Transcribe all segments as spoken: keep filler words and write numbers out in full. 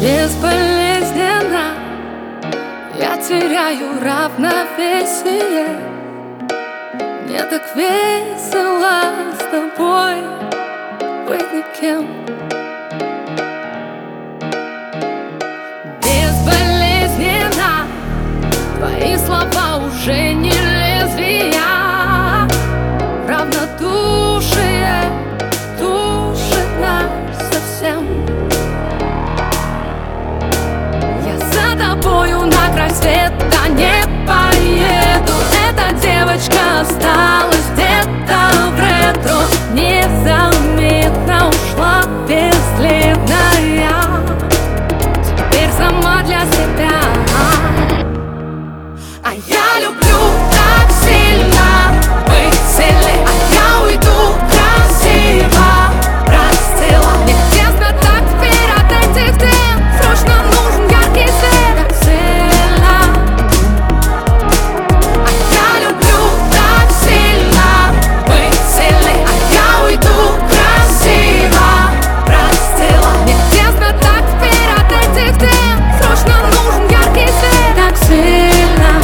Безболезненно я теряю равновесие. Мне так весело с тобой быть никем. Безболезненно твои слова уже не лезвия. Равнодушие душит нас совсем. Я за тобою на край света не поеду. Эта девочка осталась где-то в ретро. Незаметно ушла бесследно я. Теперь сама для себя. А я люблю так сильно быть сильной, а я уйду красиво. Расцвела. Мне тесно так теперь от этих стен. Срочно нужен яркий свет. Так сильно. А я люблю так сильно быть сильной, а я уйду красиво. Расцвела. Мне тесно так теперь от этих стен. Срочно нужен яркий свет. Так сильно.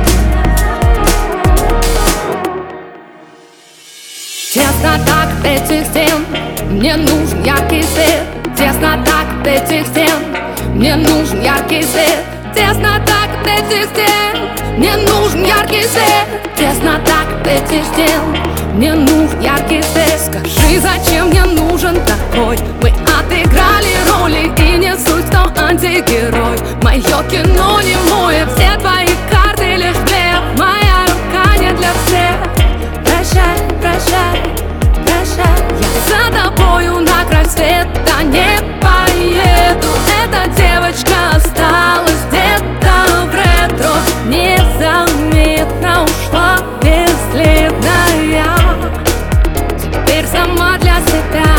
Тесно так этих стен, мне нужен яркий свет. Тесно так этих стен, мне нужен яркий свет. Тесно так этих стен, мне нужен яркий свет. Тесно так этих стен, мне нужен яркий свет. Скажи, зачем мне нужен такой? Мы отыграли роли, и не суть, кто антигерой. Мое кино не мое, все твои карты лишь блеф. Моя рука не для всех. Прощай, прощай, прощай. Я за тобою на край света не поеду. Эта девочка осталась где-то в ретро. Незаметно ушла бесследно я. Теперь сама для себя.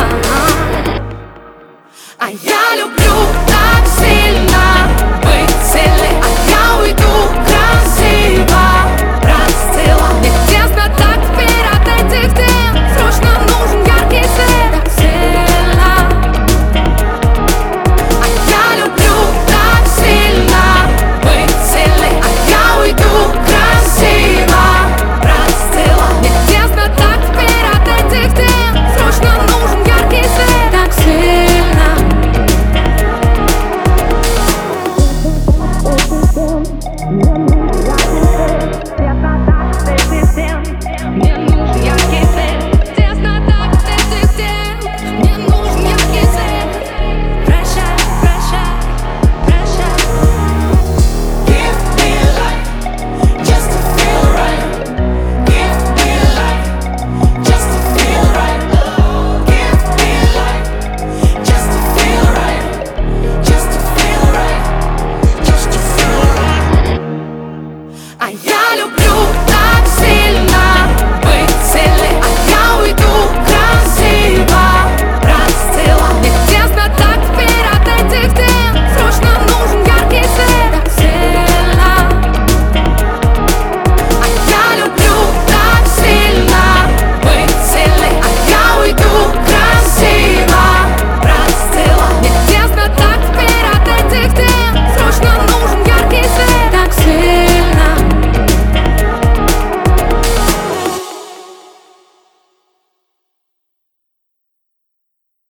А я люблю так сильно быть сильной, а я уйду